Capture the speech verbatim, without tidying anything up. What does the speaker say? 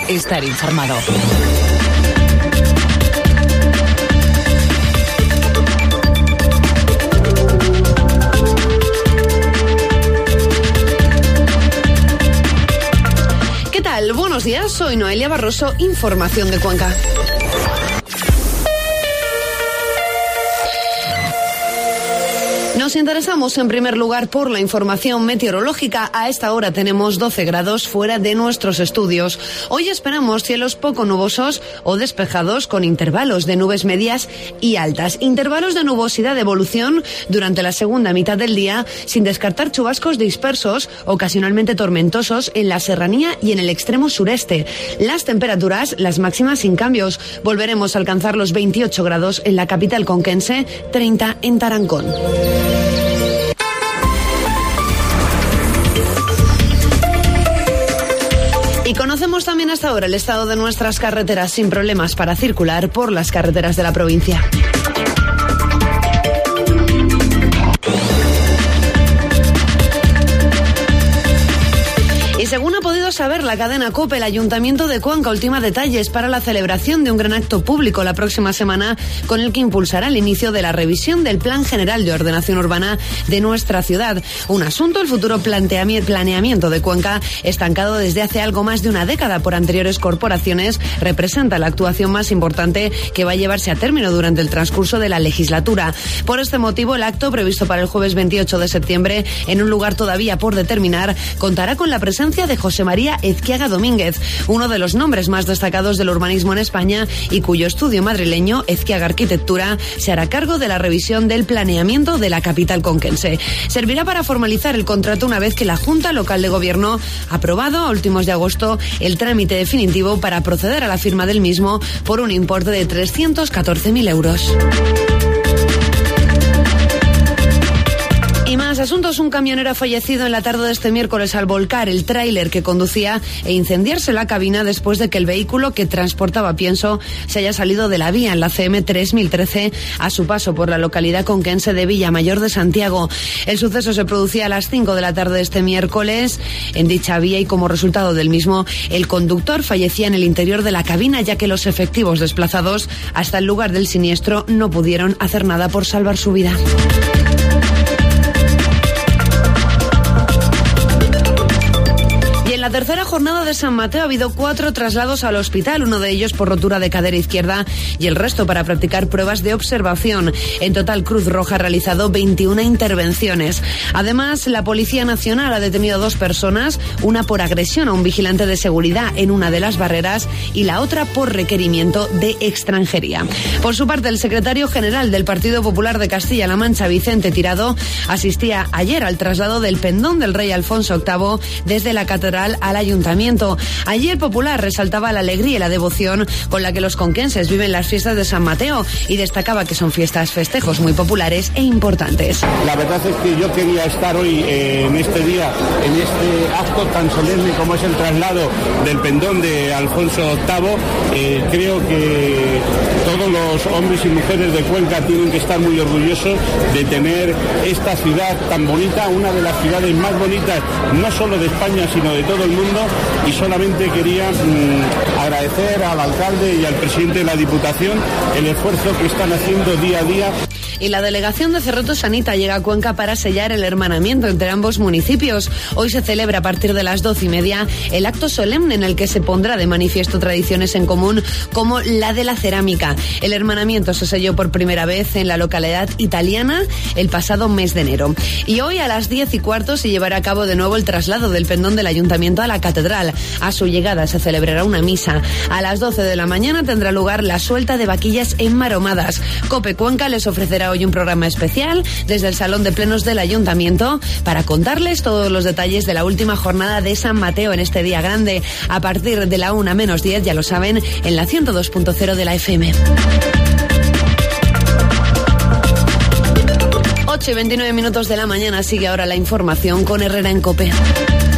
estar informado. ¿Qué tal? Buenos días, soy Noelia Barroso, información de Cuenca. Nos interesamos en primer lugar por la información meteorológica. A esta hora tenemos doce grados fuera de nuestros estudios. Hoy esperamos cielos poco nubosos o despejados con intervalos de nubes medias y altas. Intervalos de nubosidad de evolución durante la segunda mitad del día, sin descartar chubascos dispersos, ocasionalmente tormentosos en la serranía y en el extremo sureste. Las temperaturas, las máximas sin cambios. Volveremos a alcanzar los veintiocho grados en la capital conquense, treinta en Tarancón. Y conocemos también hasta ahora el estado de nuestras carreteras sin problemas para circular por las carreteras de la provincia. Y según ha podido saber la cadena COPE, el Ayuntamiento de Cuenca ultima detalles para la celebración de un gran acto público la próxima semana con el que impulsará el inicio de la revisión del Plan General de Ordenación Urbana de nuestra ciudad. Un asunto, el futuro planeamiento de Cuenca, estancado desde hace algo más de una década por anteriores corporaciones, representa la actuación más importante que va a llevarse a término durante el transcurso de la legislatura. Por este motivo, el acto, previsto para el jueves veintiocho de septiembre, en un lugar todavía por determinar, contará con la presencia de José María Ezquiaga Domínguez, uno de los nombres más destacados del urbanismo en España y cuyo estudio madrileño, Ezquiaga Arquitectura, se hará cargo de la revisión del planeamiento de la capital conquense. Servirá para formalizar el contrato una vez que la Junta Local de Gobierno ha aprobado a últimos de agosto el trámite definitivo para proceder a la firma del mismo por un importe de trescientos catorce mil euros. Y más asuntos. Un camionero ha fallecido en la tarde de este miércoles al volcar el tráiler que conducía e incendiarse la cabina después de que el vehículo que transportaba pienso se haya salido de la vía en la C M tres mil trece a su paso por la localidad conquense de Villamayor de Santiago. El suceso se producía a las cinco de la tarde de este miércoles en dicha vía y como resultado del mismo el conductor fallecía en el interior de la cabina, ya que los efectivos desplazados hasta el lugar del siniestro no pudieron hacer nada por salvar su vida. En la tercera jornada de San Mateo ha habido cuatro traslados al hospital, uno de ellos por rotura de cadera izquierda y el resto para practicar pruebas de observación. En total, Cruz Roja ha realizado veintiuna intervenciones. Además, la Policía Nacional ha detenido a dos personas, una por agresión a un vigilante de seguridad en una de las barreras y la otra por requerimiento de extranjería. Por su parte, el secretario general del Partido Popular de Castilla-La Mancha, Vicente Tirado, asistía ayer al traslado del pendón del rey Alfonso octavo desde la catedral al ayuntamiento. Allí el Popular resaltaba la alegría y la devoción con la que los conquenses viven las fiestas de San Mateo y destacaba que son fiestas, festejos muy populares e importantes. La verdad es que yo quería estar hoy eh, en este día, en este acto tan solemne como es el traslado del pendón de Alfonso octavo. Eh, creo que todos los hombres y mujeres de Cuenca tienen que estar muy orgullosos de tener esta ciudad tan bonita, una de las ciudades más bonitas, no solo de España, sino de todo el mundo, y solamente quería mmm, agradecer al alcalde y al presidente de la Diputación el esfuerzo que están haciendo día a día. Y la delegación de Cerroto Sanita llega a Cuenca para sellar el hermanamiento entre ambos municipios. Hoy se celebra a partir de las doce y media el acto solemne en el que se pondrá de manifiesto tradiciones en común como la de la cerámica. El hermanamiento se selló por primera vez en la localidad italiana el pasado mes de enero. Y hoy a las diez y cuarto se llevará a cabo de nuevo el traslado del pendón del ayuntamiento a la catedral. A su llegada se celebrará una misa. A las doce de la mañana tendrá lugar la suelta de vaquillas enmaromadas. COPE Cuenca les ofrecerá hoy un programa especial desde el Salón de Plenos del Ayuntamiento para contarles todos los detalles de la última jornada de San Mateo en este día grande. A partir de la una menos diez, ya lo saben, en la ciento dos punto cero de la F M. ocho y veintinueve minutos de la mañana sigue ahora la información con Herrera en COPE.